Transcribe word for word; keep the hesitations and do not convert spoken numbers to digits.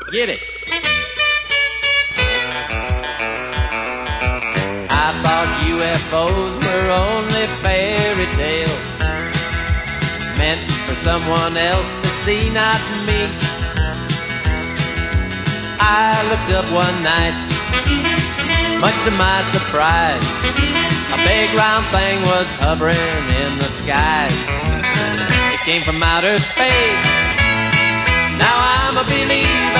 Get it. I thought U F Os were only fairy tales, meant for someone else to see, not me. I looked up one night, much to my surprise, a big round thing was hovering in the skies. It came from outer space. Now I'm a believer.